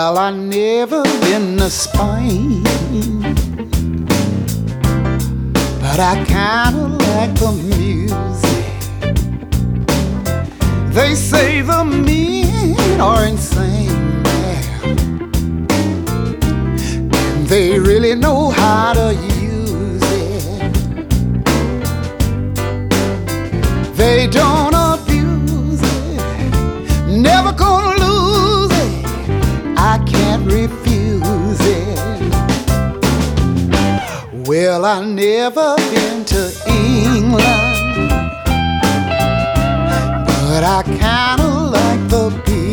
Well, I never been to Spain, but I kinda like the music. They say the men are insane there, and they really know how to use it. They don't abuse it, never gonna lose it. I can't refuse it. Well, I never been to England, but I kinda like the beat.